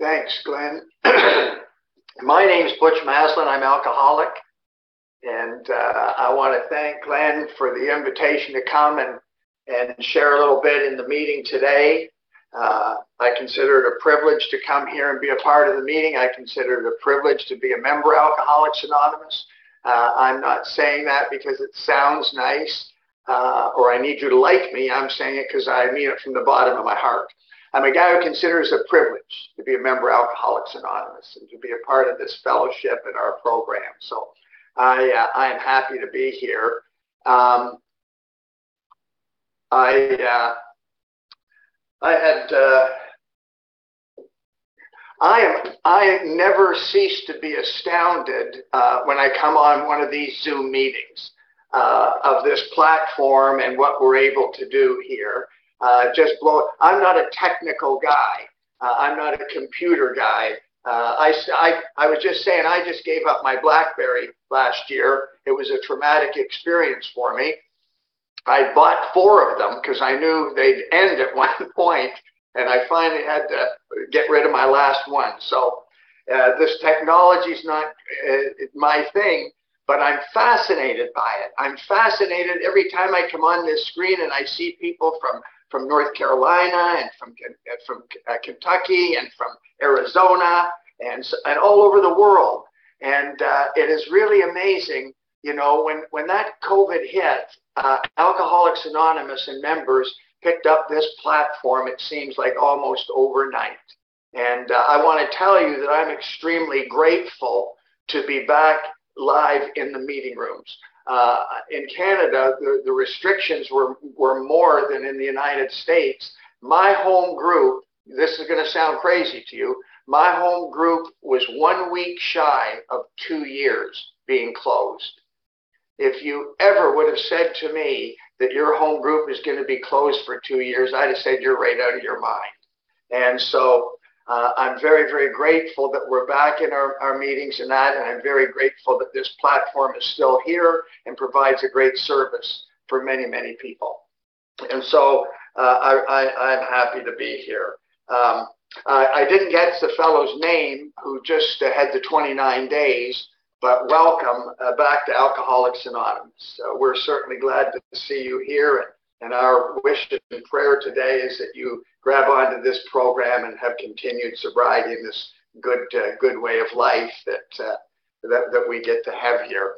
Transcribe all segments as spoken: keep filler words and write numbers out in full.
Thanks, Glenn. My name's Butch Maslin. I'm alcoholic. And uh, I want to thank Glenn for the invitation to come and, and share a little bit in the meeting today. Uh, I consider it a privilege to come here and be a part of the meeting. I consider it a privilege to be a member of Alcoholics Anonymous. Uh, I'm not saying that because it sounds nice uh, or I need you to like me. I'm saying it because I mean it from the bottom of my heart. I'm a guy who considers it a privilege to be a member of Alcoholics Anonymous and to be a part of this fellowship and our program. So I, uh, I am happy to be here. Um, I, uh, I had, uh, I am, I never cease to be astounded uh, when I come on one of these Zoom meetings uh, of this platform and what we're able to do here. Uh, just blow. I'm not a technical guy. Uh, I'm not a computer guy. Uh, I, I, I was just saying, I just gave up my BlackBerry last year. It was a traumatic experience for me. I bought four of them because I knew they'd end at one point, and I finally had to get rid of my last one. So uh, this technology is not uh, my thing, but I'm fascinated by it. I'm fascinated every time I come on this screen and I see people from from North Carolina and from from uh, Kentucky and from Arizona and and all over the world. And uh, it is really amazing, you know, when when that COVID hit, uh, Alcoholics Anonymous and members picked up this platform. It seems like almost overnight. And uh, I want to tell you that I'm extremely grateful to be back live in the meeting rooms. Uh, in Canada, the, the restrictions were, were more than in the United States. My home group, this is going to sound crazy to you, my home group was one week shy of two years being closed. If you ever would have said to me that your home group is going to be closed for two years, I'd have said you're right out of your mind. And so Uh, I'm very, very grateful that we're back in our, our meetings and that, and I'm very grateful that this platform is still here and provides a great service for many, many people. And so uh, I, I, I'm happy to be here. Um, I, I didn't get the fellow's name who just uh, had the twenty-nine days, but welcome uh, back to Alcoholics Anonymous. Uh, we're certainly glad to see you here, and, and our wish and prayer today is that you grab onto this program and have continued sobriety in this good, uh, good way of life that, uh, that that we get to have here.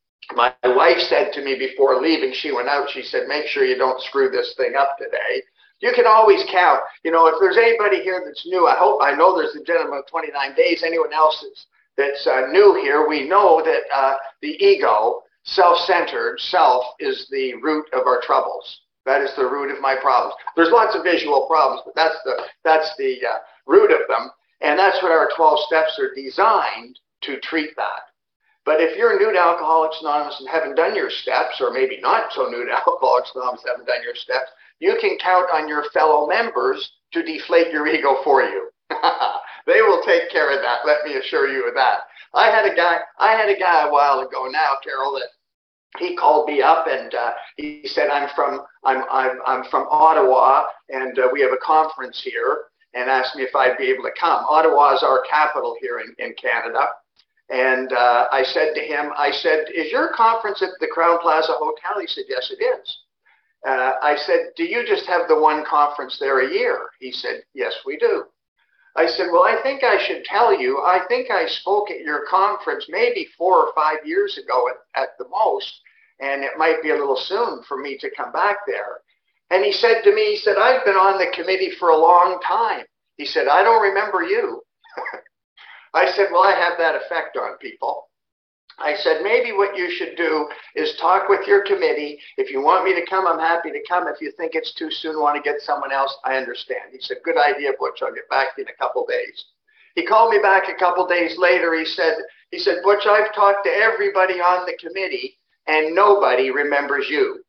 My wife said to me before leaving, she went out, she said, make sure you don't screw this thing up today. You can always count. You know, if there's anybody here that's new, I hope, I know there's a gentleman of twenty-nine days, anyone else that's, that's uh, new here, we know that uh, the ego, self-centered, self is the root of our troubles. That is the root of my problems. There's lots of visual problems, but that's the, that's the uh, root of them. And that's what our twelve steps are designed to treat that. But if you're new to Alcoholics Anonymous and haven't done your steps, or maybe not so new to Alcoholics Anonymous and haven't done your steps, you can count on your fellow members to deflate your ego for you. They will take care of that, let me assure you of that. I had a guy, I had a guy a while ago now, Carol, that he called me up and uh, he said, I'm from, I'm, I'm, I'm from Ottawa, and uh, we have a conference here, and asked me if I'd be able to come. Ottawa is our capital here in, in Canada. And uh, I said to him, I said, is your conference at the Crowne Plaza Hotel? He said, yes, it is. Uh, I said, do you just have the one conference there a year? He said, yes, we do. I said, well, I think I should tell you, I think I spoke at your conference maybe four or five years ago at, at the most, and it might be a little soon for me to come back there. And he said to me, he said, I've been on the committee for a long time. He said, I don't remember you. I said, well, I have that effect on people. I said, maybe what you should do is talk with your committee. If you want me to come, I'm happy to come. If you think it's too soon, want to get someone else, I understand. He said, good idea, Butch. I'll get back to you in a couple days. He called me back a couple days later. He said, he said, Butch, I've talked to everybody on the committee, and nobody remembers you.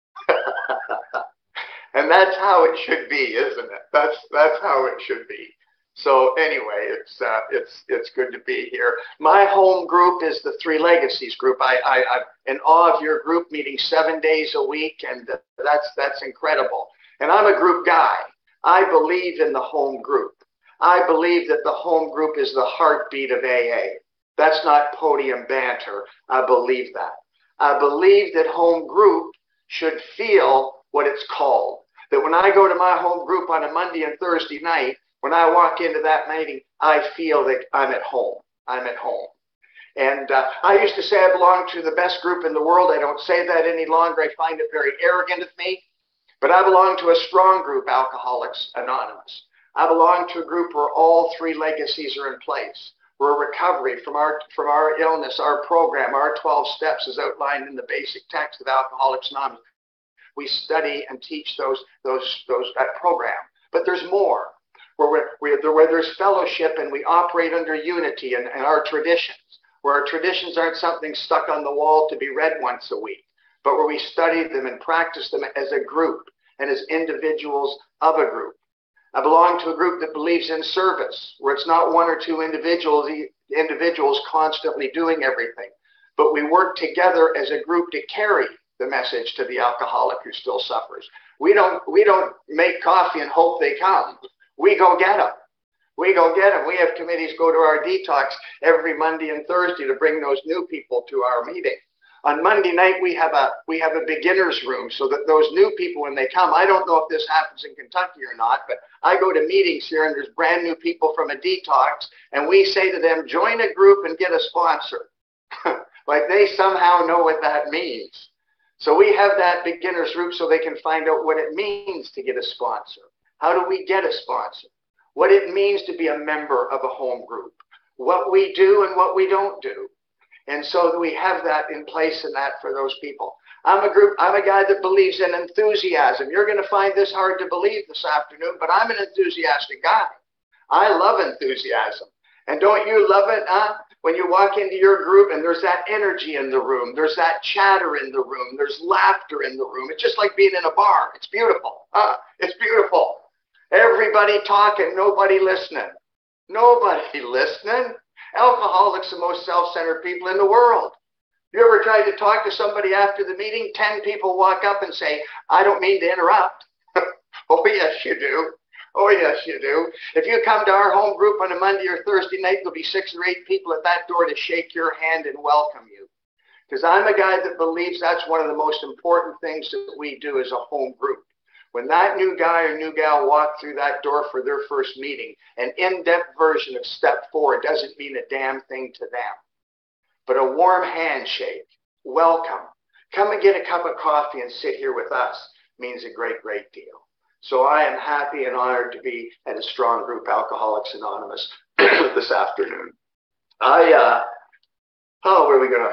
And that's how it should be, isn't it? That's, that's how it should be. So anyway, it's uh, it's it's good to be here. My home group is the Three Legacies group. I, I I'm in awe of your group, meeting seven days a week, and that's that's incredible. And I'm a group guy. I believe in the home group. I believe that the home group is the heartbeat of A A. That's not podium banter. I believe that. I believe that home group should feel what it's called. That when I go to my home group on a Monday and Thursday night, when I walk into that meeting, I feel that I'm at home. I'm at home. And uh, I used to say I belong to the best group in the world. I don't say that any longer. I find it very arrogant of me. But I belong to a strong group, Alcoholics Anonymous. I belong to a group where all three legacies are in place. Where recovery from our, from our illness, our program, our twelve steps is outlined in the basic text of Alcoholics Anonymous. We study and teach those, those, those, that program. But there's more. Where, we're, where there's fellowship and we operate under unity and, and our traditions. Where our traditions aren't something stuck on the wall to be read once a week, but where we study them and practice them as a group and as individuals of a group. I belong to a group that believes in service, where it's not one or two individuals, individuals constantly doing everything, but we work together as a group to carry the message to the alcoholic who still suffers. We don't, we don't make coffee and hope they come. We go get them. We go get them. We have committees go to our detox every Monday and Thursday to bring those new people to our meeting. On Monday night, we have a we have a beginner's room so that those new people, when they come, I don't know if this happens in Kentucky or not, but I go to meetings here and there's brand new people from a detox, and we say to them, join a group and get a sponsor. Like they somehow know what that means. So we have that beginner's group so they can find out what it means to get a sponsor. How do we get a sponsor? What it means to be a member of a home group, what we do and what we don't do. And so we have that in place and that for those people. I'm a group, I'm a guy that believes in enthusiasm. You're going to find this hard to believe this afternoon, but I'm an enthusiastic guy. I love enthusiasm. And don't you love it, huh? When you walk into your group and there's that energy in the room, there's that chatter in the room, there's laughter in the room. It's just like being in a bar. It's beautiful. Huh? It's beautiful. Everybody talking, nobody listening. Nobody listening. Alcoholics are the most self-centered people in the world. You ever tried to talk to somebody after the meeting? Ten people walk up and say, I don't mean to interrupt. Oh, yes, you do. Oh, yes, you do. If you come to our home group on a Monday or Thursday night, there'll be six or eight people at that door to shake your hand and welcome you. Because I'm a guy that believes that's one of the most important things that we do as a home group. When that new guy or new gal walk through that door for their first meeting, an in-depth version of step four doesn't mean a damn thing to them. But a warm handshake, welcome, come and get a cup of coffee and sit here with us means a great, great deal. So I am happy and honored to be at a strong group, Alcoholics Anonymous, this afternoon. I, uh, oh, where are we going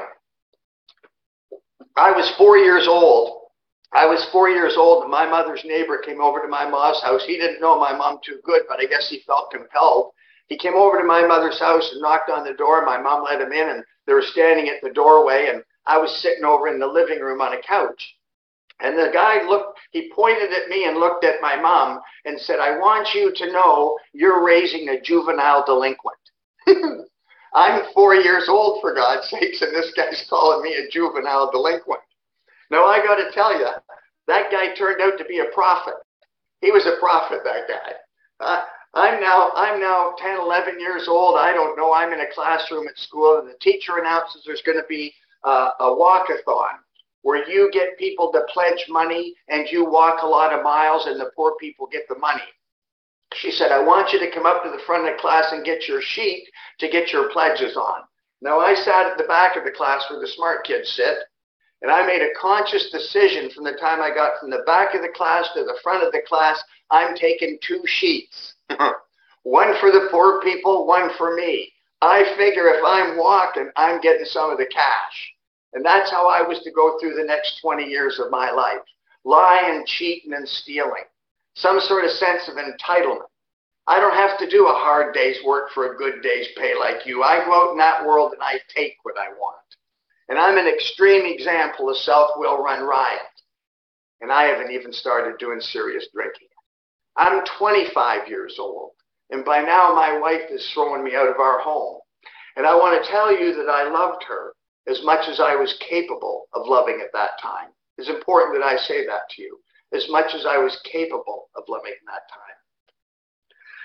to? I was four years old. I was four years old and my mother's neighbor came over to my mom's house. He didn't know my mom too good, but I guess he felt compelled. He came over to my mother's house and knocked on the door. My mom let him in and they were standing at the doorway and I was sitting over in the living room on a couch. And the guy looked, he pointed at me and looked at my mom and said, I want you to know you're raising a juvenile delinquent. I'm four years old, for God's sakes, and this guy's calling me a juvenile delinquent. Now, I got to tell you, that guy turned out to be a prophet. He was a prophet, that guy. Uh, I'm now I'm now ten, eleven years old. I don't know. I'm in a classroom at school, and the teacher announces there's going to be uh, a walkathon where you get people to pledge money, and you walk a lot of miles, and the poor people get the money. She said, I want you to come up to the front of the class and get your sheet to get your pledges on. Now, I sat at the back of the class where the smart kids sit. And I made a conscious decision from the time I got from the back of the class to the front of the class, I'm taking two sheets. One for the poor people, one for me. I figure if I'm walking, I'm getting some of the cash. And that's how I was to go through the next twenty years of my life. Lying, cheating, and stealing. Some sort of sense of entitlement. I don't have to do a hard day's work for a good day's pay like you. I go out in that world and I take what I want. And I'm an extreme example of self-will run riot. And I haven't even started doing serious drinking. I'm twenty-five years old. And by now my wife is throwing me out of our home. And I want to tell you that I loved her as much as I was capable of loving at that time. It's important that I say that to you. As much as I was capable of loving at that time.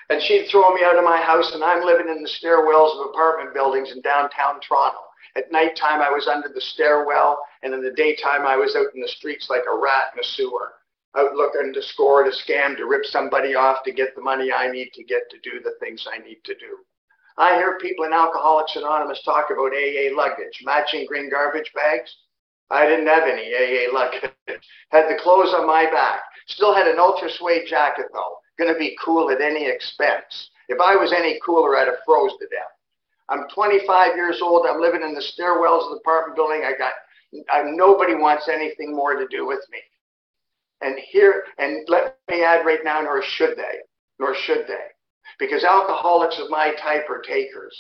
And she'd throw me out of my house, and I'm living in the stairwells of apartment buildings in downtown Toronto. At nighttime, I was under the stairwell, and in the daytime, I was out in the streets like a rat in a sewer, out looking to score, to scam, to rip somebody off, to get the money I need to get to do the things I need to do. I hear people in Alcoholics Anonymous talk about A A luggage, matching green garbage bags. I didn't have any A A luggage. Had the clothes on my back. Still had an ultra suede jacket, though. Going to be cool at any expense. If I was any cooler, I'd have froze to death. I'm twenty-five years old. I'm living in the stairwells of the apartment building. I got I, nobody wants anything more to do with me. And here, and let me add right now, nor should they, nor should they, because alcoholics of my type are takers.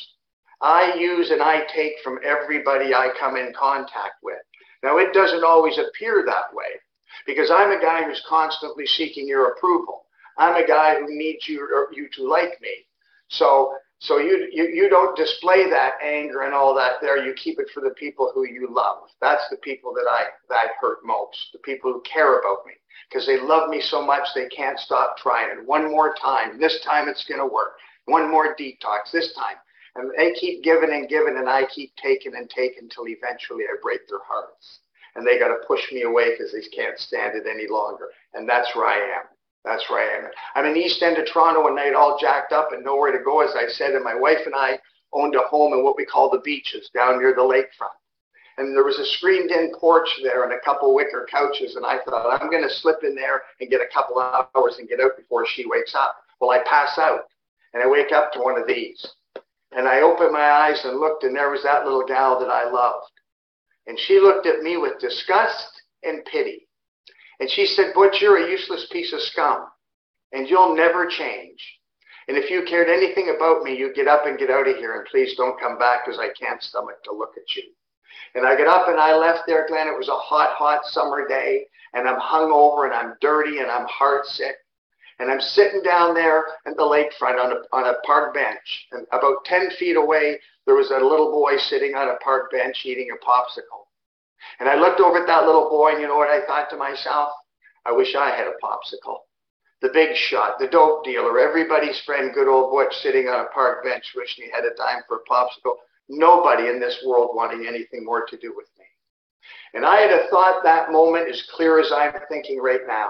I use and I take from everybody I come in contact with. Now, it doesn't always appear that way, because I'm a guy who's constantly seeking your approval. I'm a guy who needs you or you to like me. So, so you, you, you don't display that anger and all that there. You keep it for the people who you love. That's the people that I, that I hurt most, the people who care about me, because they love me so much they can't stop trying. One more time. This time it's going to work. One more detox this time. And they keep giving and giving, and I keep taking and taking until eventually I break their hearts. And they got to push me away because they can't stand it any longer. And that's where I am. That's where I am. I'm in the East End of Toronto one night, all jacked up and nowhere to go, as I said. And my wife and I owned a home in what we call the Beaches, down near the lakefront. And there was a screened-in porch there and a couple wicker couches. And I thought, I'm going to slip in there and get a couple of hours and get out before she wakes up. Well, I pass out, and I wake up to one of these. And I opened my eyes and looked, and there was that little gal that I loved. And she looked at me with disgust and pity. And she said, Butch, you're a useless piece of scum, and you'll never change. And if you cared anything about me, you get up and get out of here, and please don't come back, because I can't stomach to look at you. And I got up and I left there, Glenn. It was a hot, hot summer day, and I'm hungover, and I'm dirty, and I'm heartsick. And I'm sitting down there at the lakefront on a, on a park bench. And about ten feet away, there was a little boy sitting on a park bench eating a popsicle. And I looked over at that little boy, and you know what I thought to myself? I wish I had a popsicle. The big shot, the dope dealer, everybody's friend, good old Butch, sitting on a park bench wishing he had a dime for a popsicle. Nobody in this world wanting anything more to do with me. And I had a thought that moment as clear as I'm thinking right now.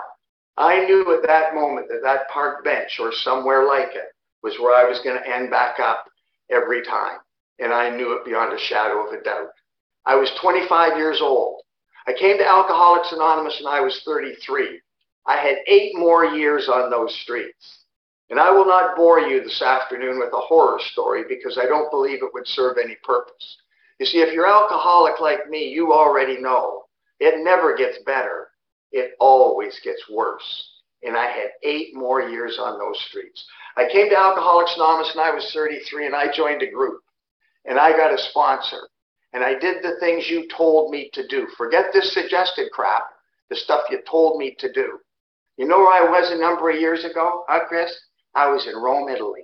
I knew at that moment that that park bench or somewhere like it was where I was going to end back up every time. And I knew it beyond a shadow of a doubt. I was twenty-five years old. I came to Alcoholics Anonymous when I was thirty-three. I had eight more years on those streets. And I will not bore you this afternoon with a horror story, because I don't believe it would serve any purpose. You see, if you're alcoholic like me, you already know it never gets better. It always gets worse. And I had eight more years on those streets. I came to Alcoholics Anonymous when I was thirty-three, and I joined a group. And I got a sponsor. And I did the things you told me to do. Forget this suggested crap, the stuff you told me to do. You know where I was a number of years ago, huh, Chris? I was in Rome, Italy.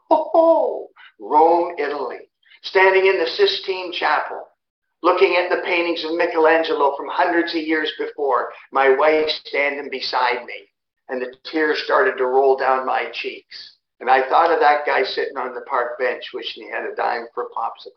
Oh, Rome, Italy. Standing in the Sistine Chapel, looking at the paintings of Michelangelo from hundreds of years before, my wife standing beside me, and the tears started to roll down my cheeks. And I thought of that guy sitting on the park bench wishing he had a dime for a popsicle.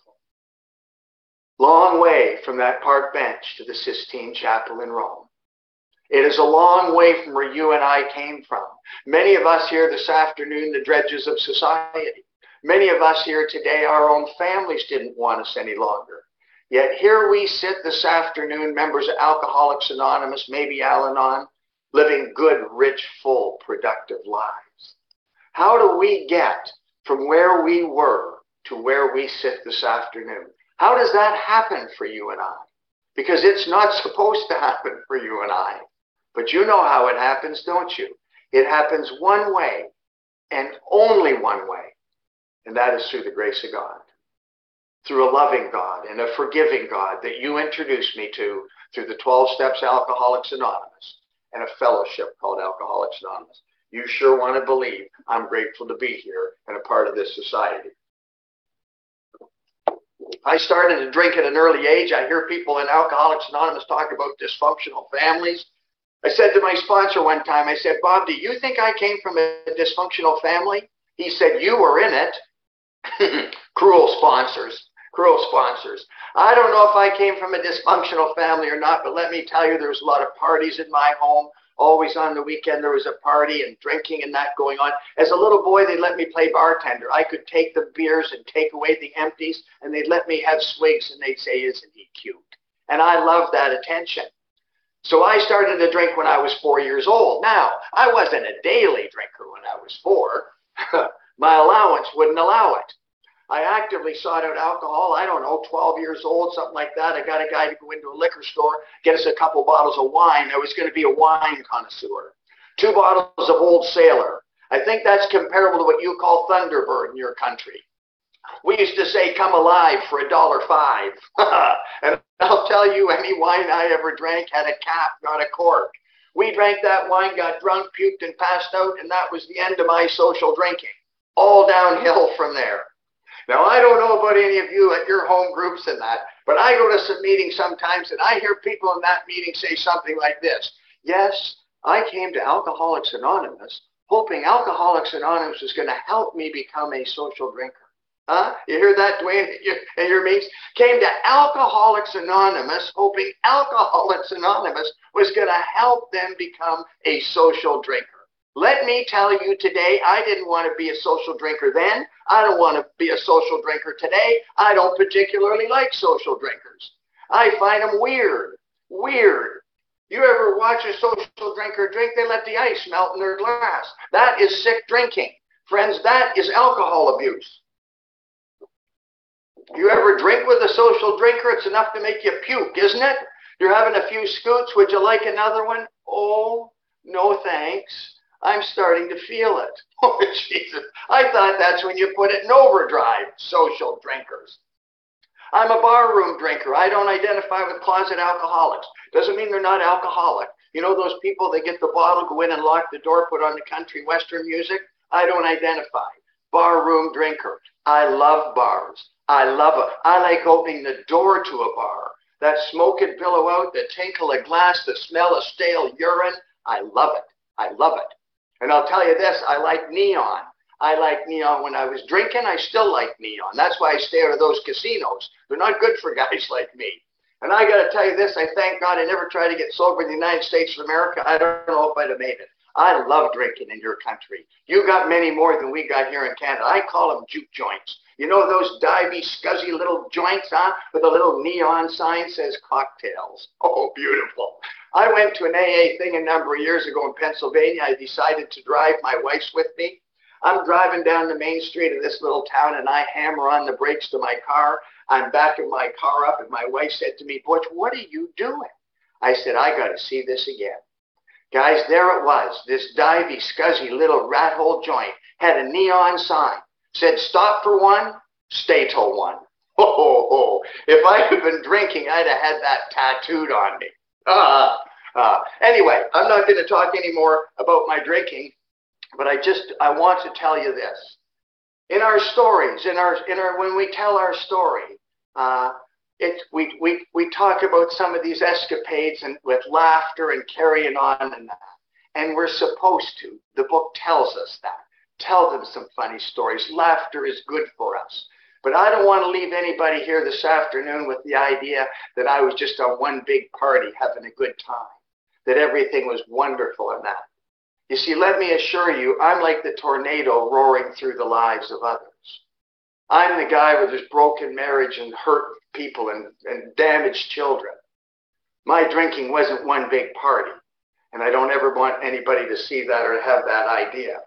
Long way from that park bench to the Sistine Chapel in Rome. It is a long way from where you and I came from. Many of us here this afternoon, the dredges of society. Many of us here today, our own families didn't want us any longer. Yet here we sit this afternoon, members of Alcoholics Anonymous, maybe Al-Anon, living good, rich, full, productive lives. How do we get from where we were to where we sit this afternoon? How does that happen for you and I? Because it's not supposed to happen for you and I. But you know how it happens, don't you? It happens one way, and only one way. And that is through the grace of God. Through a loving God and a forgiving God that you introduced me to through the twelve Steps Alcoholics Anonymous and a fellowship called Alcoholics Anonymous. You sure want to believe I'm grateful to be here and a part of this society. I started to drink at an early age. I hear people in Alcoholics Anonymous talk about dysfunctional families. I said to my sponsor one time, I said, Bob, do you think I came from a dysfunctional family? He said, you were in it. Cruel sponsors, cruel sponsors. I don't know if I came from a dysfunctional family or not, but let me tell you, there was a lot of parties in my home. Always on the weekend, there was a party and drinking and that going on. As a little boy, they let me play bartender. I could take the beers and take away the empties, and they'd let me have swigs, and they'd say, isn't he cute? And I loved that attention. So I started to drink when I was four years old. Now, I wasn't a daily drinker when I was four. My allowance wouldn't allow it. I actively sought out alcohol, I don't know, twelve years old, something like that. I got a guy to go into a liquor store, get us a couple bottles of wine. I was going to be a wine connoisseur. Two bottles of Old Sailor. I think that's comparable to what you call Thunderbird in your country. We used to say, come alive for a dollar five. And I'll tell you, any wine I ever drank had a cap, not a cork. We drank that wine, got drunk, puked, and passed out, and that was the end of my social drinking. All downhill from there. Now, I don't know about any of you at your home groups and that, but I go to some meetings sometimes, and I hear people in that meeting say something like this. Yes, I came to Alcoholics Anonymous hoping Alcoholics Anonymous was going to help me become a social drinker. Huh? You hear that, Dwayne, in your meetings? Came to Alcoholics Anonymous hoping Alcoholics Anonymous was going to help them become a social drinker. Let me tell you today, I didn't want to be a social drinker then. I don't want to be a social drinker today. I don't particularly like social drinkers. I find them weird. Weird. You ever watch a social drinker drink? They let the ice melt in their glass. That is sick drinking. Friends, that is alcohol abuse. You ever drink with a social drinker? It's enough to make you puke, isn't it? You're having a few scoots. Would you like another one? Oh, no thanks. I'm starting to feel it. Oh, Jesus. I thought that's when you put it in overdrive, social drinkers. I'm a barroom drinker. I don't identify with closet alcoholics. Doesn't mean they're not alcoholic. You know those people that get the bottle, go in and lock the door, put on the country western music? I don't identify. Barroom drinker. I love bars. I love it. I like opening the door to a bar. That smoke and billow out, the tinkle of glass, the smell of stale urine. I love it. I love it. And I'll tell you this, I like neon. I like neon when I was drinking. I still like neon. That's why I stay out of those casinos. They're not good for guys like me. And I got to tell you this, I thank God I never tried to get sober in the United States of America. I don't know if I'd have made it. I love drinking in your country. You got many more than we got here in Canada. I call them juke joints. You know those divey, scuzzy little joints, huh? With a little neon sign says cocktails. Oh, beautiful. I went to an A A thing a number of years ago in Pennsylvania. I decided to drive. My wife's with me. I'm driving down the main street of this little town, and I hammer on the brakes to my car. I'm backing my car up, and my wife said to me, Butch, what are you doing? I said, I got to see this again. Guys, there it was. This divey, scuzzy little rat hole joint had a neon sign. Said, stop for one, stay till one. Oh, oh, oh. If I had been drinking, I'd have had that tattooed on me. Uh, uh. Anyway, I'm not going to talk anymore about my drinking, but I just, I want to tell you this. In our stories, in our, in our, when we tell our story, uh, it, we, we, we talk about some of these escapades and with laughter and carrying on and that. And we're supposed to. The book tells us that. Tell them some funny stories. Laughter is good for us. But I don't want to leave anybody here this afternoon with the idea that I was just on one big party having a good time, that everything was wonderful in that. You see, let me assure you, I'm like the tornado roaring through the lives of others. I'm the guy with his broken marriage and hurt people and, and damaged children. My drinking wasn't one big party, and I don't ever want anybody to see that or have that idea.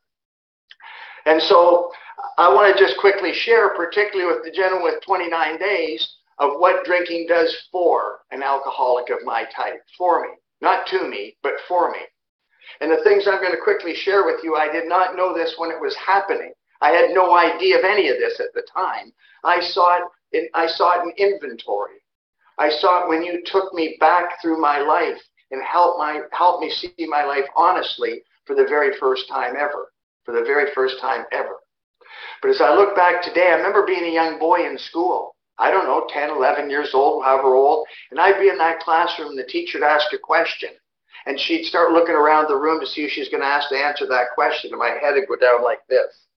And so I want to just quickly share, particularly with the gentleman with twenty-nine days, of what drinking does for an alcoholic of my type, for me. Not to me, but for me. And the things I'm going to quickly share with you, I did not know this when it was happening. I had no idea of any of this at the time. I saw it in, I saw it in inventory. I saw it when you took me back through my life and helped, my, helped me see my life honestly for the very first time ever. For the very first time ever. But as I look back today, I remember being a young boy in school. I don't know, ten, eleven years old, however old. And I'd be in that classroom, and the teacher would ask a question. And she'd start looking around the room to see if she was going to ask to answer that question. And my head would go down like this.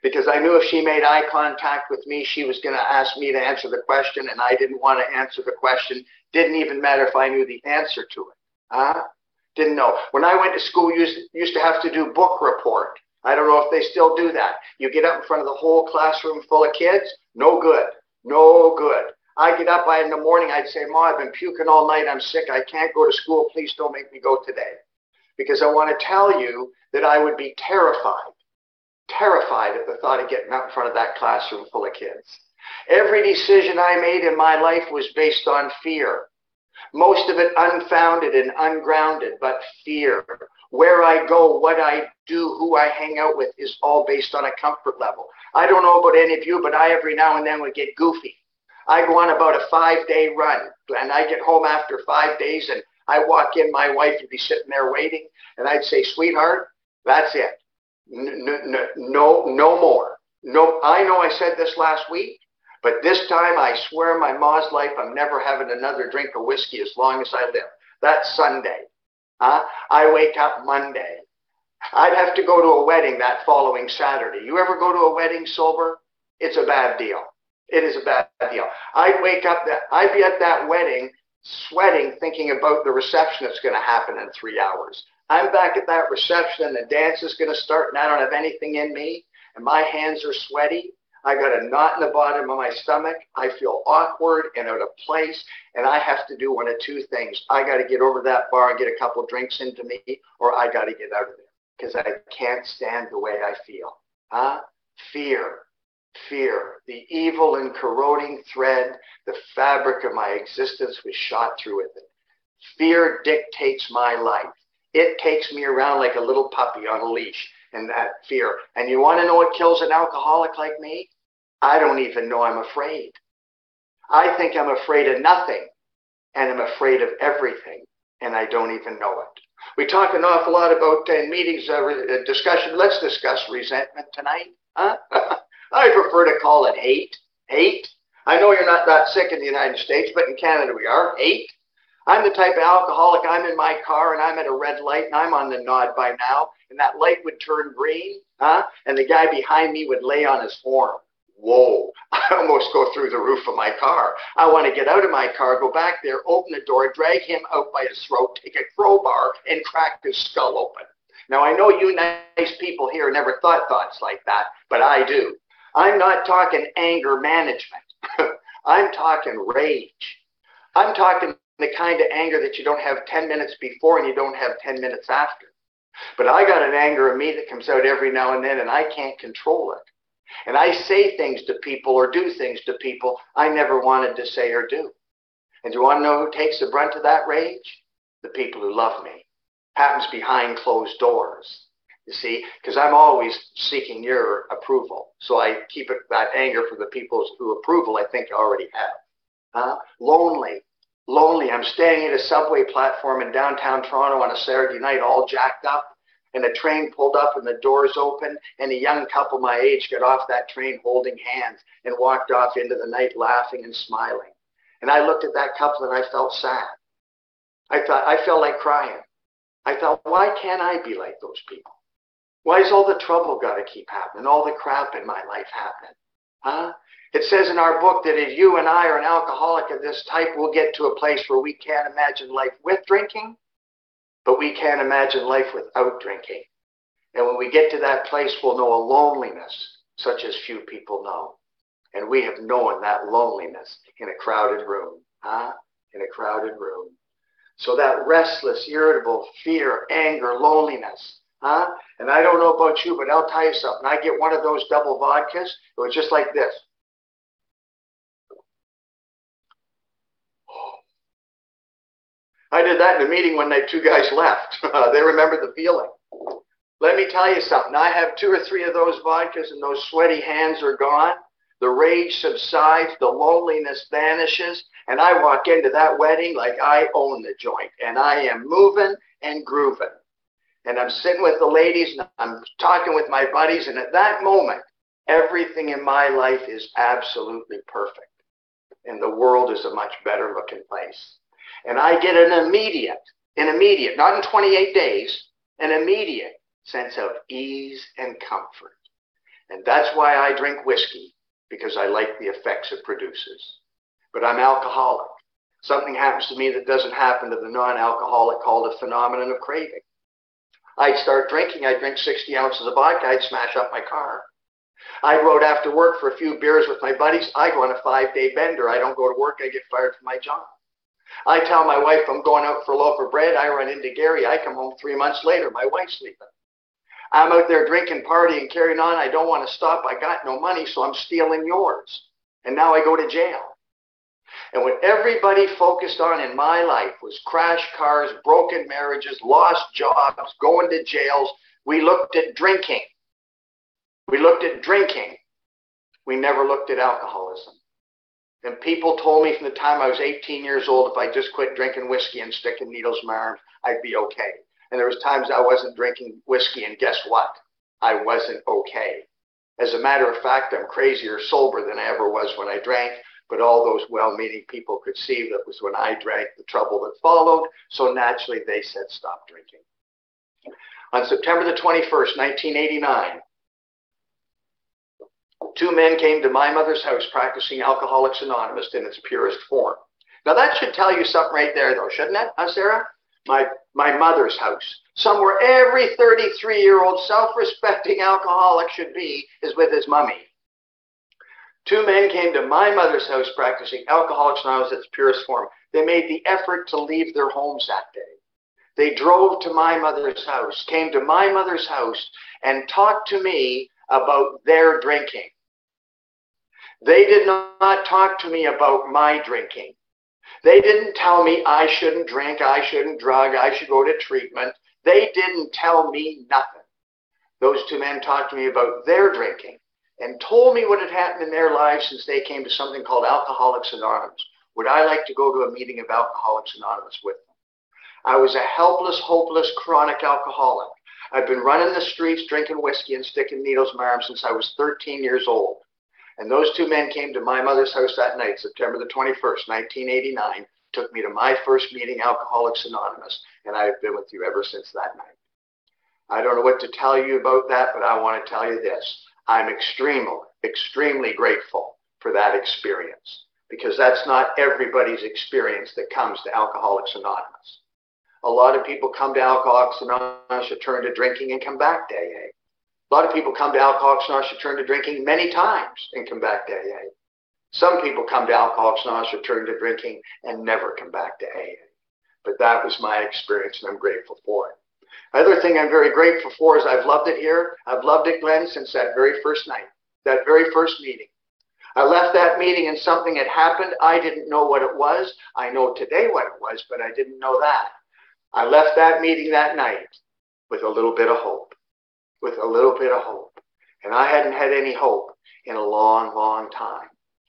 because I knew if she made eye contact with me, she was going to ask me to answer the question, and I didn't want to answer the question. Didn't even matter if I knew the answer to it. Huh? Didn't know. When I went to school, you used, used to have to do book report. I don't know if they still do that. You get up in front of the whole classroom full of kids, no good, no good. I get up I, in the morning, I'd say, Ma, I've been puking all night, I'm sick, I can't go to school, please don't make me go today. Because I want to tell you that I would be terrified, terrified at the thought of getting up in front of that classroom full of kids. Every decision I made in my life was based on fear. Most of it unfounded and ungrounded, but fear. Where I go, what I do, who I hang out with is all based on a comfort level. I don't know about any of you, but I every now and then would get goofy. I go on about a five-day run, and I get home after five days, and I walk in, my wife would be sitting there waiting, and I'd say, sweetheart, that's it. No, no, no, no more. No, I know I said this last week, but this time I swear my ma's life, I'm never having another drink of whiskey as long as I live. That's Sunday. Huh? I wake up Monday. I'd have to go to a wedding that following Saturday. You ever go to a wedding sober? It's a bad deal. It is a bad deal. I'd wake up, that, I'd be at that wedding sweating, thinking about the reception that's going to happen in three hours. I'm back at that reception and the dance is going to start and I don't have anything in me and my hands are sweaty. I got a knot in the bottom of my stomach. I feel awkward and out of place, and I have to do one of two things. I got to get over that bar and get a couple drinks into me, or I got to get out of there because I can't stand the way I feel. Huh? Fear. Fear. The evil and corroding thread, the fabric of my existence was shot through with it. Fear dictates my life. It takes me around like a little puppy on a leash. And that fear. And you want to know what kills an alcoholic like me? I don't even know I'm afraid. I think I'm afraid of nothing, and I'm afraid of everything, and I don't even know it. We talk an awful lot about uh, in meetings, uh, discussion. Let's discuss resentment tonight. Huh? I prefer to call it hate. Hate. I know you're not that sick in the United States, but in Canada we are. Hate. I'm the type of alcoholic, I'm in my car and I'm at a red light and I'm on the nod by now, and that light would turn green, huh? And the guy behind me would lay on his horn. Whoa, I almost go through the roof of my car. I want to get out of my car, go back there, open the door, drag him out by his throat, take a crowbar and crack his skull open. Now I know you nice people here never thought thoughts like that, but I do. I'm not talking anger management. I'm talking rage. I'm talking the kind of anger that you don't have ten minutes before and you don't have ten minutes after. But I got an anger in me that comes out every now and then and I can't control it. And I say things to people or do things to people I never wanted to say or do. And you want to know who takes the brunt of that rage? The people who love me. Happens behind closed doors. You see, because I'm always seeking your approval. So I keep it, that anger for the people whose approval I think I already have. Huh? Lonely. Lonely. I'm standing at a subway platform in downtown Toronto on a Saturday night, all jacked up, and a train pulled up and the doors opened, and a young couple my age got off that train holding hands and walked off into the night laughing and smiling. And I looked at that couple and I felt sad. I thought, I felt like crying. I thought, why can't I be like those people? Why is all the trouble got to keep happening, all the crap in my life happening? Huh? It says in our book that if you and I are an alcoholic of this type, we'll get to a place where we can't imagine life with drinking, but we can't imagine life without drinking. And when we get to that place, we'll know a loneliness such as few people know. And we have known that loneliness in a crowded room, huh? In a crowded room. So that restless, irritable fear, anger, loneliness, huh? And I don't know about you, but I'll tell you something. I get one of those double vodkas, it was just like this. I did that in a meeting when the two guys left. They remembered the feeling. Let me tell you something. I have two or three of those vodkas and those sweaty hands are gone. The rage subsides, the loneliness vanishes, and I walk into that wedding like I own the joint, and I am moving and grooving. And I'm sitting with the ladies, and I'm talking with my buddies, and at that moment, everything in my life is absolutely perfect. And the world is a much better looking place. And I get an immediate, an immediate, not in twenty-eight days, an immediate sense of ease and comfort. And that's why I drink whiskey, because I like the effects it produces. But I'm alcoholic. Something happens to me that doesn't happen to the non-alcoholic, called a phenomenon of craving. I'd start drinking. I'd drink sixty ounces of vodka. I'd smash up my car. I'd go out after work for a few beers with my buddies. I go on a five-day bender. I don't go to work. I get fired from my job. I tell my wife I'm going out for a loaf of bread. I run into Gary. I come home three months later. My wife's sleeping. I'm out there drinking, partying, carrying on. I don't want to stop. I got no money, so I'm stealing yours. And now I go to jail. And what everybody focused on in my life was crashed cars, broken marriages, lost jobs, going to jails. We looked at drinking. We looked at drinking. We never looked at alcoholism. And people told me from the time I was eighteen years old, if I just quit drinking whiskey and sticking needles in my arms, I'd be okay. And there was times I wasn't drinking whiskey, and guess what? I wasn't okay. As a matter of fact, I'm crazier sober than I ever was when I drank, but all those well-meaning people could see that was when I drank the trouble that followed, so naturally they said stop drinking. On September the twenty-first, nineteen eighty-nine, two men came to my mother's house practicing Alcoholics Anonymous in its purest form. Now that should tell you something right there though, shouldn't it, huh, Sarah? My, my mother's house. Somewhere every thirty-three-year-old self-respecting alcoholic should be is with his mummy. Two men came to my mother's house practicing Alcoholics Anonymous in its purest form. They made the effort to leave their homes that day. They drove to my mother's house, came to my mother's house, and talked to me about their drinking. They did not talk to me about my drinking. They didn't tell me I shouldn't drink, I shouldn't drug, I should go to treatment. They didn't tell me nothing. Those two men talked to me about their drinking and told me what had happened in their lives since they came to something called Alcoholics Anonymous. Would I like to go to a meeting of Alcoholics Anonymous with them? I was a helpless, hopeless, chronic alcoholic. I'd been running the streets, drinking whiskey and sticking needles in my arm since I was thirteen years old. And those two men came to my mother's house that night, September the twenty-first, nineteen eighty-nine, took me to my first meeting, Alcoholics Anonymous, and I have been with you ever since that night. I don't know what to tell you about that, but I want to tell you this. I'm extremely, extremely grateful for that experience, because that's not everybody's experience that comes to Alcoholics Anonymous. A lot of people come to Alcoholics Anonymous to turn to drinking and come back to A A. A lot of people come to Alcoholics Anonymous to turn to drinking many times and come back to A A. Some people come to Alcoholics Anonymous to turn to drinking and never come back to A A. But that was my experience, and I'm grateful for it. Another thing I'm very grateful for is I've loved it here. I've loved it, Glenn, since that very first night, that very first meeting. I left that meeting and something had happened. I didn't know what it was. I know today what it was, but I didn't know that. I left that meeting that night with a little bit of hope, with a little bit of hope. And I hadn't had any hope in a long, long time.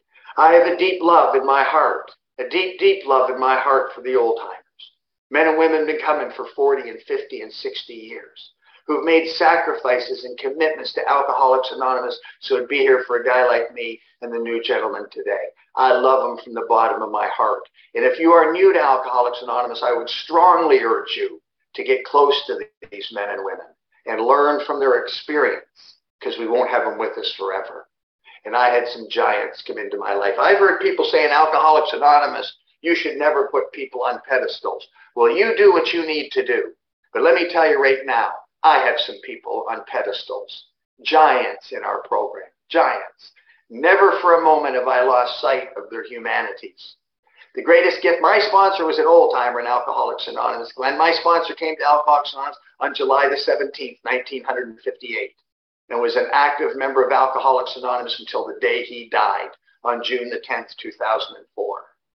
I have a deep love in my heart, a deep, deep love in my heart for the old timers. Men and women have been coming for forty and fifty and sixty years, who've made sacrifices and commitments to Alcoholics Anonymous so it'd be here for a guy like me and the new gentleman today. I love them from the bottom of my heart. And if you are new to Alcoholics Anonymous, I would strongly urge you to get close to these men and women and learn from their experience, because we won't have them with us forever. And I had some giants come into my life. I've heard people say in Alcoholics Anonymous, you should never put people on pedestals. Well, you do what you need to do. But let me tell you right now, I have some people on pedestals, giants in our program, giants. Never for a moment have I lost sight of their humanities. The greatest gift, my sponsor was an old timer in Alcoholics Anonymous. Glenn, my sponsor came to Alcoholics Anonymous on July the seventeenth, nineteen fifty-eight, and was an active member of Alcoholics Anonymous until the day he died on June the tenth, two thousand four.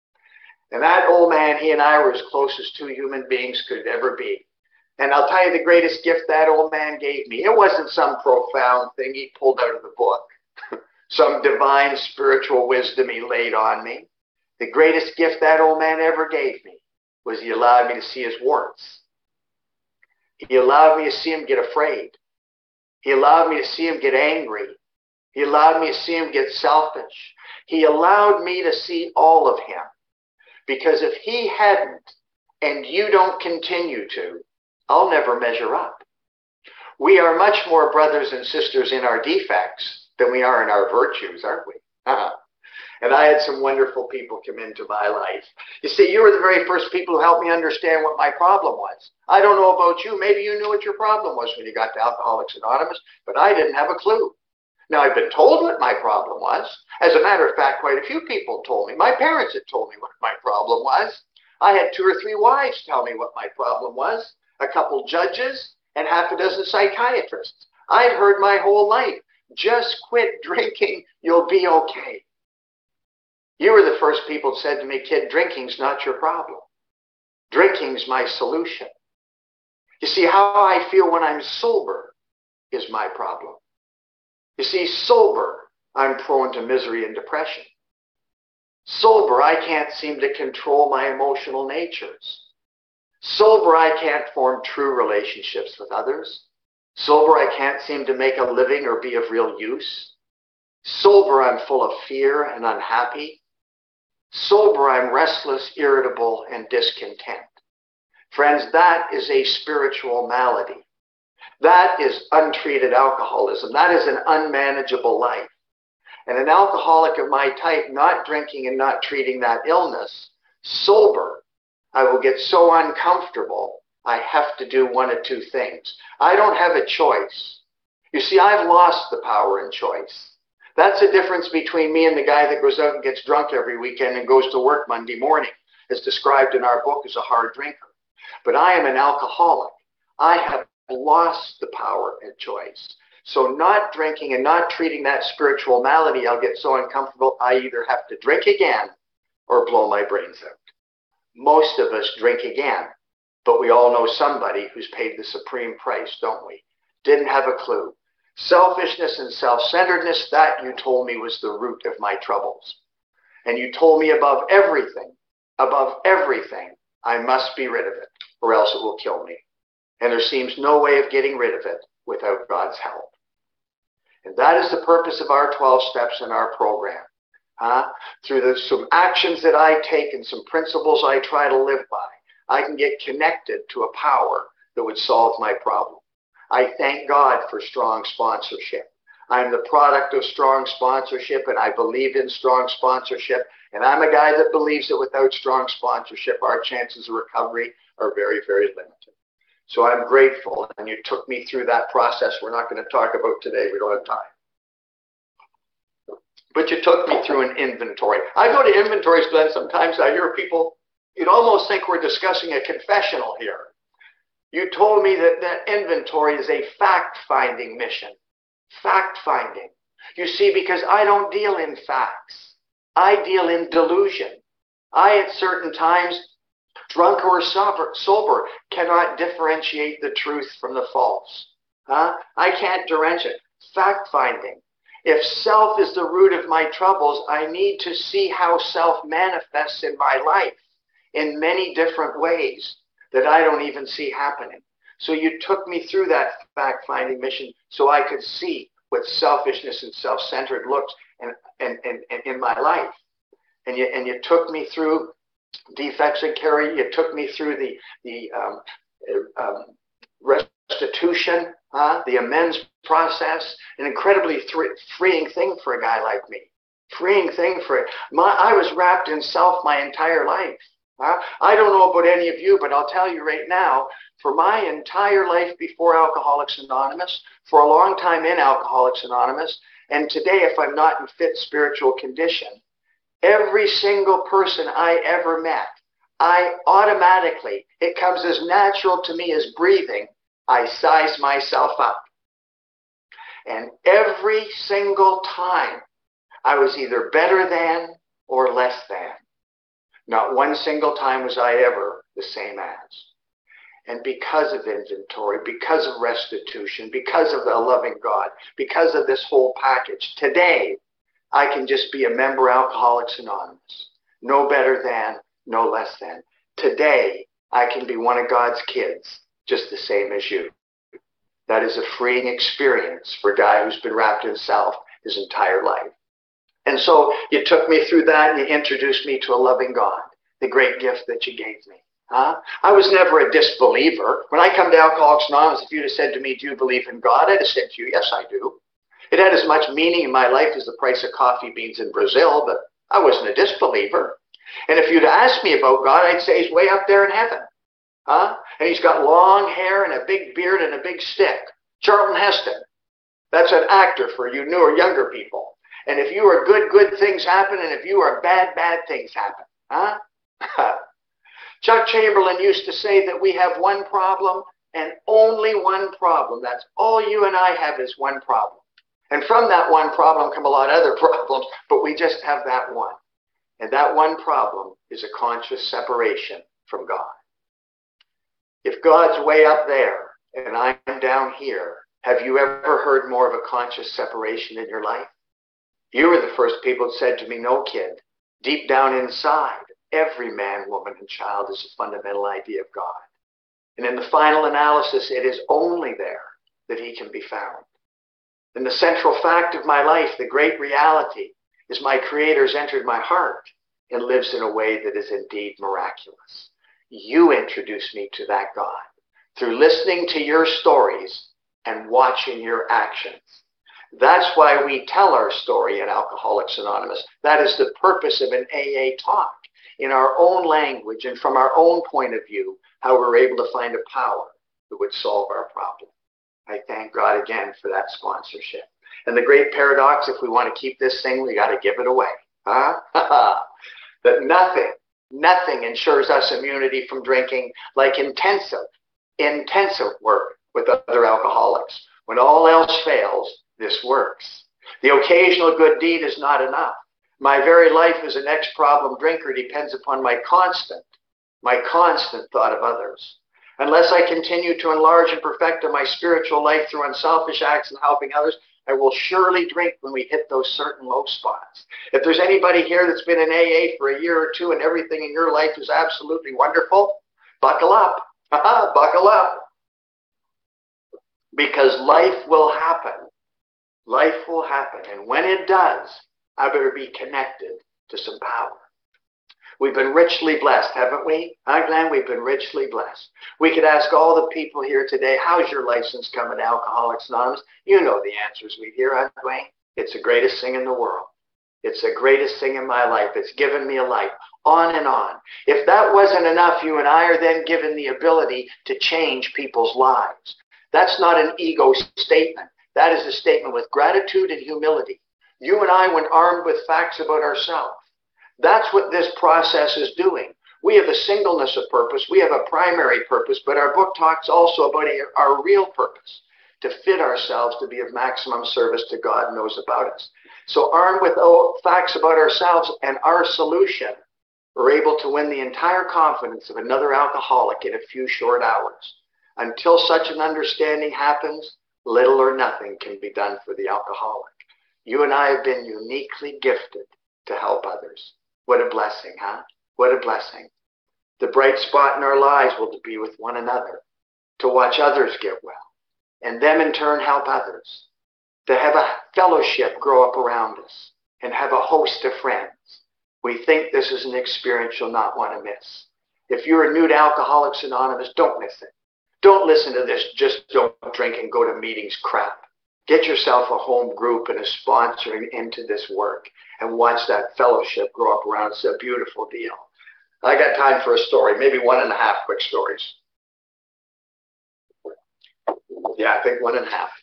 And that old man, he and I were as close as two human beings could ever be. And I'll tell you the greatest gift that old man gave me. It wasn't some profound thing he pulled out of the book, some divine spiritual wisdom he laid on me. The greatest gift that old man ever gave me was he allowed me to see his warts. He allowed me to see him get afraid. He allowed me to see him get angry. He allowed me to see him get selfish. He allowed me to see all of him. Because if he hadn't, and you don't continue to, I'll never measure up. We are much more brothers and sisters in our defects than we are in our virtues, aren't we? Uh-huh. And I had some wonderful people come into my life. You see, you were the very first people who helped me understand what my problem was. I don't know about you. Maybe you knew what your problem was when you got to Alcoholics Anonymous, but I didn't have a clue. Now, I've been told what my problem was. As a matter of fact, quite a few people told me. My parents had told me what my problem was. I had two or three wives tell me what my problem was, a couple judges, and half a dozen psychiatrists. I'd heard my whole life, just quit drinking, you'll be okay. You were the first people that said to me, kid, drinking's not your problem. Drinking's my solution. You see, how I feel when I'm sober is my problem. You see, sober, I'm prone to misery and depression. Sober, I can't seem to control my emotional natures. Sober, I can't form true relationships with others. Sober, I can't seem to make a living or be of real use. Sober, I'm full of fear and unhappy. Sober, I'm restless, irritable, and discontent. Friends, that is a spiritual malady. That is untreated alcoholism. That is an unmanageable life. And an alcoholic of my type, not drinking and not treating that illness, sober, I will get so uncomfortable, I have to do one of two things. I don't have a choice. You see, I've lost the power and choice. That's the difference between me and the guy that goes out and gets drunk every weekend and goes to work Monday morning, as described in our book as a hard drinker. But I am an alcoholic. I have lost the power and choice. So not drinking and not treating that spiritual malady, I'll get so uncomfortable, I either have to drink again or blow my brains out. Most of us drink again, but we all know somebody who's paid the supreme price, don't we? Didn't have a clue. Selfishness and self-centeredness, that you told me was the root of my troubles. And you told me above everything, above everything, I must be rid of it, or else it will kill me. And there seems no way of getting rid of it without God's help. And that is the purpose of our twelve steps in our program. Huh? Through the, some actions that I take and some principles I try to live by, I can get connected to a power that would solve my problem. I thank God for strong sponsorship. I'm the product of strong sponsorship, and I believe in strong sponsorship. And I'm a guy that believes that without strong sponsorship, our chances of recovery are very, very limited. So I'm grateful, and you took me through that process we're not going to talk about today. We don't have time. But you took me through an inventory. I go to inventories, Glenn, sometimes I hear people, you'd almost think we're discussing a confessional here. You told me that that inventory is a fact-finding mission. Fact-finding. You see, because I don't deal in facts. I deal in delusion. I, at certain times, drunk or sober, sober, cannot differentiate the truth from the false. Huh? I can't differentiate. Fact-finding. If self is the root of my troubles, I need to see how self manifests in my life in many different ways that I don't even see happening. So you took me through that fact-finding mission so I could see what selfishness and self-centered looks and, and, and, and in my life. And you, and you took me through defects and carry. You took me through the, the um, um, restitution, huh? The amends process, an incredibly freeing thing for a guy like me. Freeing thing for it. My, I was wrapped in self my entire life. Huh? I don't know about any of you, but I'll tell you right now, for my entire life before Alcoholics Anonymous, for a long time in Alcoholics Anonymous, and today if I'm not in fit spiritual condition, every single person I ever met, I automatically, it comes as natural to me as breathing, I size myself up. And every single time, I was either better than or less than. Not one single time was I ever the same as. And because of inventory, because of restitution, because of the loving God, because of this whole package, today, I can just be a member of Alcoholics Anonymous. No better than, no less than. Today, I can be one of God's kids, just the same as you. That is a freeing experience for a guy who's been wrapped in self his entire life. And so you took me through that and you introduced me to a loving God, the great gift that you gave me. Huh? I was never a disbeliever. When I come to Alcoholics Anonymous, if you'd have said to me, do you believe in God? I'd have said to you, yes, I do. It had as much meaning in my life as the price of coffee beans in Brazil, but I wasn't a disbeliever. And if you'd asked me about God, I'd say he's way up there in heaven. Huh? And he's got long hair and a big beard and a big stick. Charlton Heston. That's an actor for you newer, younger people. And if you are good, good things happen. And if you are bad, bad things happen. Huh? Chuck Chamberlain used to say that we have one problem and only one problem. That's all you and I have is one problem. And from that one problem come a lot of other problems, but we just have that one. And that one problem is a conscious separation from God. If God's way up there and I'm down here, have you ever heard more of a conscious separation in your life? You were the first people that said to me, no, kid, deep down inside, every man, woman, and child is a fundamental idea of God. And in the final analysis, it is only there that he can be found. And the central fact of my life, the great reality, is my Creator's entered my heart and lives in a way that is indeed miraculous. You introduced me to that God through listening to your stories and watching your actions. That's why we tell our story in Alcoholics Anonymous. That is the purpose of an A A talk, in our own language and from our own point of view, how we're able to find a power that would solve our problem. I thank God again for that sponsorship. And the great paradox, if we want to keep this thing, we got to give it away. Huh? That nothing, nothing ensures us immunity from drinking like intensive, intensive work with other alcoholics. When all else fails, this works. The occasional good deed is not enough. My very life as an ex-problem drinker depends upon my constant, my constant thought of others. Unless I continue to enlarge and perfect my spiritual life through unselfish acts and helping others, I will surely drink when we hit those certain low spots. If there's anybody here that's been in A A for a year or two and everything in your life is absolutely wonderful, buckle up. Buckle up. Because life will happen. Life will happen. And when it does, I better be connected to some power. We've been richly blessed, haven't we? Huh, Glenn? We've been richly blessed. We could ask all the people here today, how's your license coming to Alcoholics Anonymous? You know the answers we hear, huh, Dwayne? It's the greatest thing in the world. It's the greatest thing in my life. It's given me a life. On and on. If that wasn't enough, you and I are then given the ability to change people's lives. That's not an ego statement. That is a statement with gratitude and humility. You and I, when armed with facts about ourselves, that's what this process is doing. We have a singleness of purpose. We have a primary purpose, but our book talks also about our real purpose, to fit ourselves to be of maximum service to God knows about us. So armed with facts about ourselves and our solution, we're able to win the entire confidence of another alcoholic in a few short hours. Until such an understanding happens, little or nothing can be done for the alcoholic. You and I have been uniquely gifted to help others. What a blessing, huh? What a blessing. The bright spot in our lives will be with one another, to watch others get well, and them in turn help others, to have a fellowship grow up around us, and have a host of friends. We think this is an experience you'll not want to miss. If you're new to Alcoholics Anonymous, don't miss it. Don't listen to this just don't drink and go to meetings crap. Get yourself a home group and a sponsoring into this work and watch that fellowship grow up around. It's a beautiful deal. I got time for a story, maybe one and a half quick stories. Yeah, I think one and a half.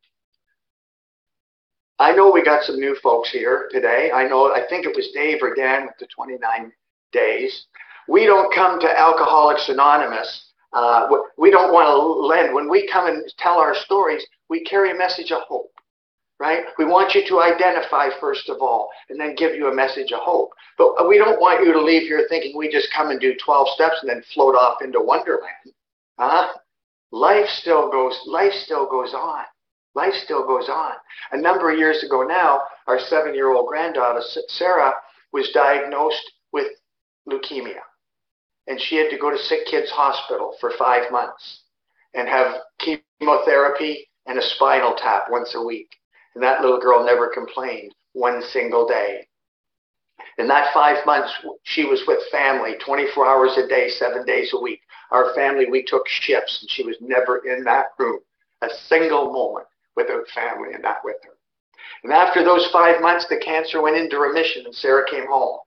I know we got some new folks here today. I know, I think it was Dave or Dan with the twenty-nine days. We don't come to Alcoholics Anonymous. Uh, we don't want to lend. When we come and tell our stories, we carry a message of hope, right? We want you to identify first of all, and then give you a message of hope. But we don't want you to leave here thinking we just come and do twelve steps and then float off into Wonderland. Huh? Life still goes, life still goes on. Life still goes on. A number of years ago now, our seven-year-old granddaughter, Sarah, was diagnosed with leukemia. And she had to go to Sick Kids Hospital for five months and have chemotherapy and a spinal tap once a week. And that little girl never complained one single day. In that five months, she was with family twenty-four hours a day, seven days a week. Our family, we took shifts, and she was never in that room a single moment without family and not with her. And after those five months, the cancer went into remission, and Sarah came home.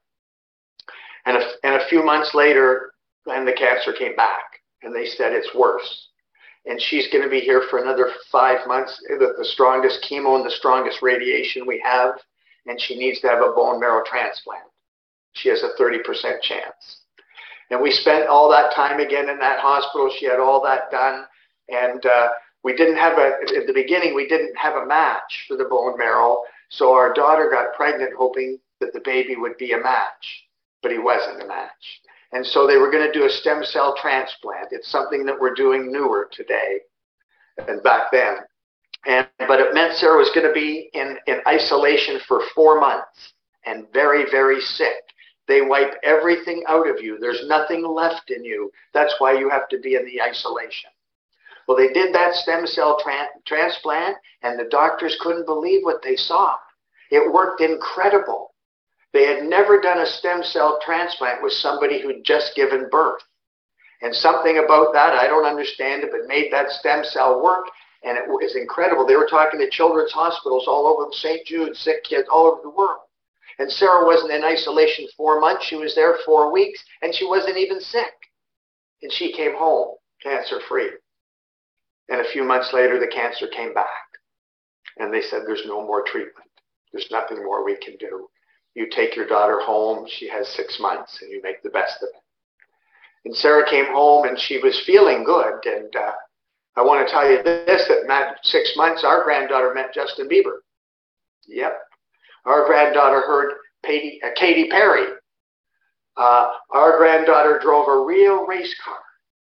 And a, and a few months later, then the cancer came back, and they said it's worse. And she's going to be here for another five months, the, the strongest chemo and the strongest radiation we have, and she needs to have a bone marrow transplant. She has a thirty percent chance. And we spent all that time again in that hospital. She had all that done, and uh, we didn't have a, at the beginning, we didn't have a match for the bone marrow, so our daughter got pregnant hoping that the baby would be a match, but he wasn't a match. And so they were going to do a stem cell transplant. It's something that we're doing newer today and back then. And, but it meant Sarah was going to be in, in isolation for four months and very, very sick. They wipe everything out of you. There's nothing left in you. That's why you have to be in the isolation. Well, they did that stem cell tra transplant, and the doctors couldn't believe what they saw. It worked incredible. They had never done a stem cell transplant with somebody who'd just given birth. And something about that, I don't understand it, but made that stem cell work, and it was incredible. They were talking to children's hospitals all over Saint Jude, sick kids all over the world. And Sarah wasn't in isolation four months. She was there four weeks, and she wasn't even sick. And she came home cancer-free. And a few months later, the cancer came back. And they said, there's no more treatment. There's nothing more we can do. You take your daughter home. She has six months, and you make the best of it. And Sarah came home, and she was feeling good. And uh, I want to tell you this, that in six months, our granddaughter met Justin Bieber. Yep. Our granddaughter heard Katy, uh, Katy Perry. Uh, our granddaughter drove a real race car.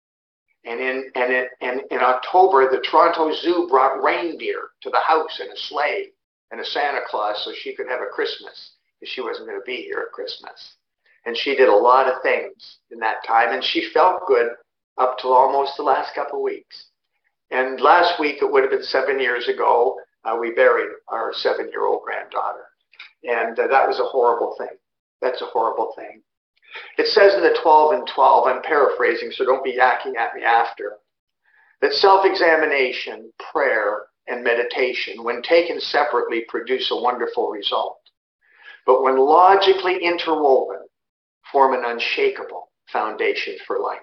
And in, and, in, and in October, the Toronto Zoo brought reindeer to the house in a sleigh and a Santa Claus so she could have a Christmas, because she wasn't going to be here at Christmas. And she did a lot of things in that time, and she felt good up till almost the last couple of weeks. And last week, it would have been seven years ago, uh, we buried our seven-year-old granddaughter. And uh, that was a horrible thing. That's a horrible thing. It says in the twelve and twelve, I'm paraphrasing, so don't be yakking at me after, that self-examination, prayer, and meditation, when taken separately, produce a wonderful result. But when logically interwoven, form an unshakable foundation for life.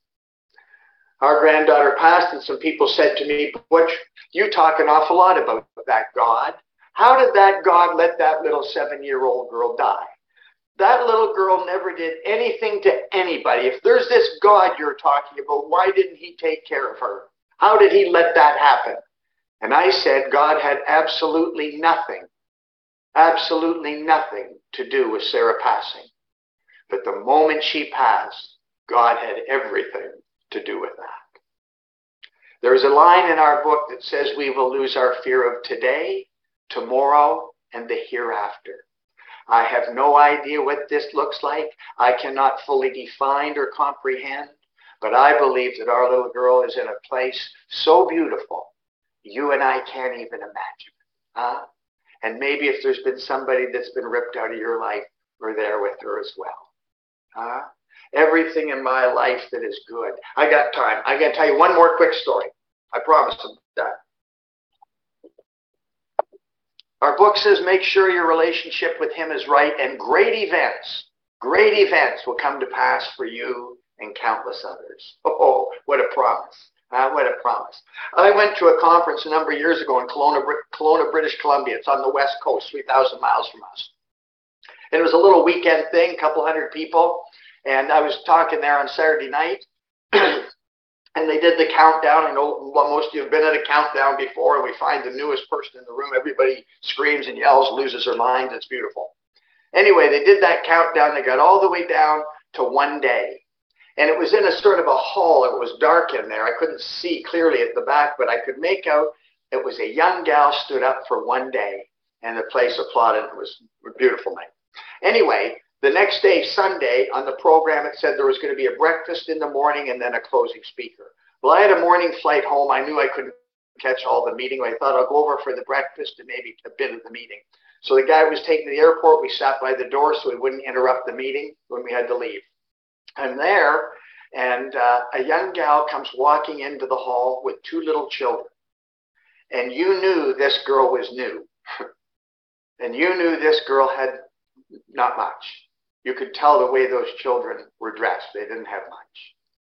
Our granddaughter passed, and some people said to me, Butch, you talk an awful lot about that God. How did that God let that little seven-year-old girl die? That little girl never did anything to anybody. If there's this God you're talking about, why didn't he take care of her? How did he let that happen? And I said God had absolutely nothing, absolutely nothing to do with Sarah passing. But the moment she passed, God had everything to do with that. There's a line in our book that says we will lose our fear of today, tomorrow, and the hereafter. I have no idea what this looks like. I cannot fully define or comprehend, but I believe that our little girl is in a place so beautiful, you and I can't even imagine. Huh? And maybe if there's been somebody that's been ripped out of your life, we're there with her as well. Huh? Everything in my life that is good. I got time. I got to tell you one more quick story. I promise I'm done. Our book says make sure your relationship with him is right, and great events, great events will come to pass for you and countless others. Oh, what a promise. Uh, what a promise. I went to a conference a number of years ago in Kelowna, Kelowna, British Columbia. It's on the west coast, three thousand miles from us. And it was a little weekend thing, a couple hundred people. And I was talking there on Saturday night. And they did the countdown. I know most of you have been at a countdown before, and we find the newest person in the room. Everybody screams and yells, loses their mind. It's beautiful. Anyway, they did that countdown. They got all the way down to one day. And it was in a sort of a hall. It was dark in there. I couldn't see clearly at the back, but I could make out it was a young gal stood up for one day, and the place applauded. It was a beautiful night. Anyway, the next day, Sunday, on the program, it said there was going to be a breakfast in the morning and then a closing speaker. Well, I had a morning flight home. I knew I couldn't catch all the meeting. I thought I'll go over for the breakfast and maybe a bit of the meeting. So the guy was taken to the airport. We sat by the door so he wouldn't interrupt the meeting when we had to leave. I'm there, and uh, a young gal comes walking into the hall with two little children. And you knew this girl was new. And you knew this girl had not much. You could tell the way those children were dressed. They didn't have much.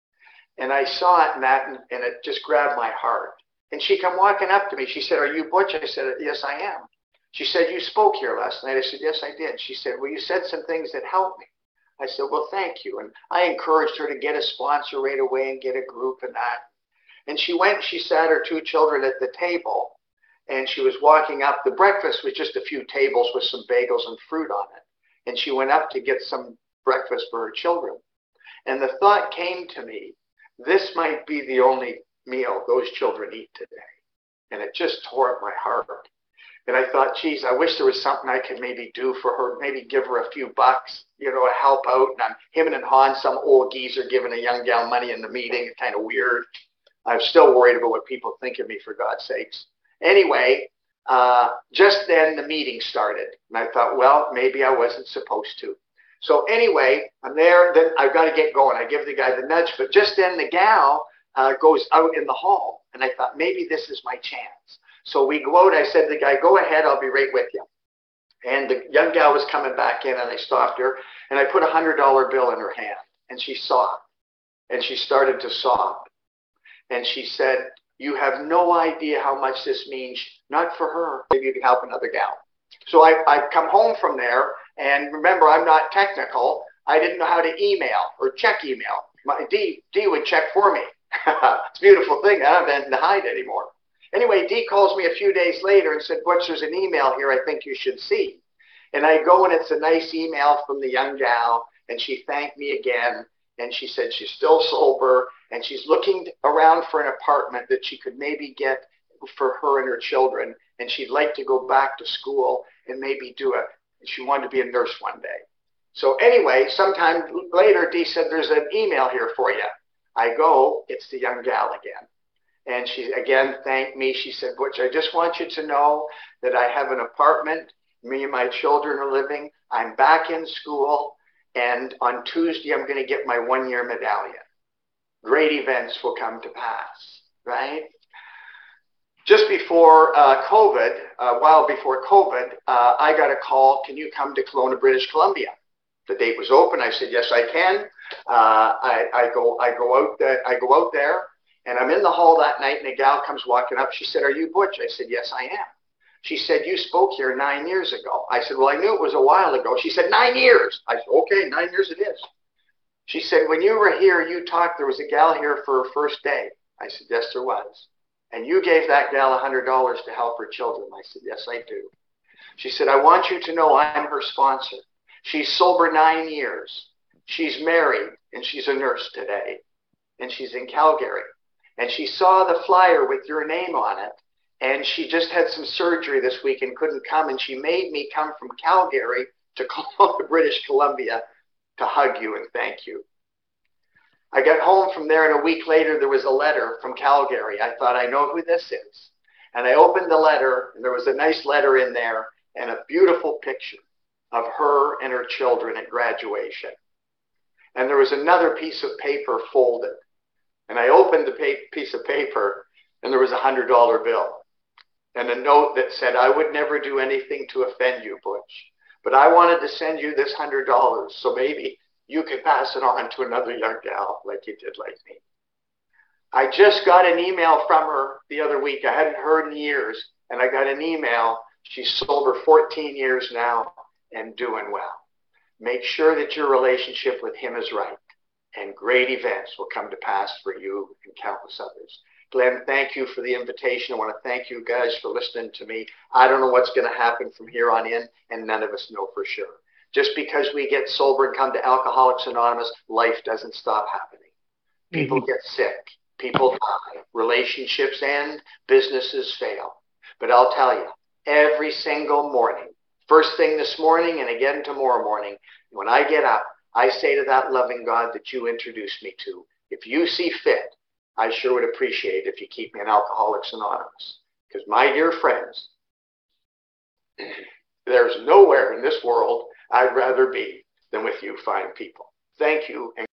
And I saw it, Matt, and, and it just grabbed my heart. And she come walking up to me. She said, "Are you Butch?" I said, "Yes, I am." She said, "You spoke here last night." I said, "Yes, I did." She said, "Well, you said some things that helped me." I said, "Well, thank you." And I encouraged her to get a sponsor right away and get a group and that. And she went, she sat her two children at the table, and she was walking up. The breakfast was just a few tables with some bagels and fruit on it. And she went up to get some breakfast for her children. And the thought came to me, this might be the only meal those children eat today. And it just tore at my heart. And I thought, geez, I wish there was something I could maybe do for her, maybe give her a few bucks, you know, to help out. And I'm him and Han, some old geezer giving a young gal money in the meeting. It's kind of weird. I'm still worried about what people think of me, for God's sakes. Anyway, uh, just then the meeting started. And I thought, well, maybe I wasn't supposed to. So anyway, I'm there. Then I've got to get going. I give the guy the nudge. But just then the gal uh, goes out in the hall. And I thought, maybe this is my chance. So we go out. I said to the guy, "Go ahead. I'll be right with you." And the young gal was coming back in, and I stopped her. And I put a one hundred dollar bill in her hand. And she sobbed. And she started to sob. And she said, "You have no idea how much this means, not for her. Maybe you can help another gal." So I, I come home from there, and remember, I'm not technical. I didn't know how to email or check email. My D, D would check for me. It's a beautiful thing. I don't have anything to hide anymore. Anyway, D calls me a few days later and said, "Butch, there's an email here I think you should see." And I go, and it's a nice email from the young gal, and she thanked me again. And she said she's still sober, and she's looking around for an apartment that she could maybe get for her and her children. And she'd like to go back to school and maybe do a, she wanted to be a nurse one day. So anyway, sometime later, Dee said, "There's an email here for you." I go, it's the young gal again. And she again thanked me. She said, "Butch, I just want you to know that I have an apartment. Me and my children are living. I'm back in school. And on Tuesday, I'm going to get my one-year medallion. Great events will come to pass," right? Just before uh, COVID, a while before COVID, uh, I got a call, "Can you come to Kelowna, British Columbia?" The date was open. I said, "Yes, I can." Uh, I, I go, I go out there. I go out there, and I'm in the hall that night, and a gal comes walking up. She said, "Are you Butch?" I said, "Yes, I am." She said, "You spoke here nine years ago." I said, "Well, I knew it was a while ago." She said, "Nine years." I said, "Okay, nine years it is." She said, "When you were here, you talked, there was a gal here for her first day." I said, "Yes, there was." "And you gave that gal one hundred dollars to help her children." I said, "Yes, I do." She said, "I want you to know I'm her sponsor. She's sober nine years. She's married, and she's a nurse today. And she's in Calgary. And she saw the flyer with your name on it. And she just had some surgery this week and couldn't come. And she made me come from Calgary to Kelowna, British Columbia to hug you and thank you." I got home from there, and a week later, there was a letter from Calgary. I thought, I know who this is. And I opened the letter, and there was a nice letter in there and a beautiful picture of her and her children at graduation. And there was another piece of paper folded. And I opened the piece of paper, and there was a one hundred dollar bill. And a note that said, "I would never do anything to offend you, Butch, but I wanted to send you this one hundred dollars so maybe you could pass it on to another young gal like you did like me." I just got an email from her the other week. I hadn't heard in years, and I got an email. She's sober fourteen years now and doing well. Make sure that your relationship with him is right, and great events will come to pass for you and countless others. Glenn, thank you for the invitation. I want to thank you guys for listening to me. I don't know what's going to happen from here on in, and none of us know for sure. Just because we get sober and come to Alcoholics Anonymous, life doesn't stop happening. People mm-hmm. get sick. People die. Relationships end. Businesses fail. But I'll tell you, every single morning, first thing this morning and again tomorrow morning, when I get up, I say to that loving God that you introduced me to, if you see fit, I sure would appreciate if you keep me in Alcoholics Anonymous. Because my dear friends, there's nowhere in this world I'd rather be than with you fine people. Thank you. And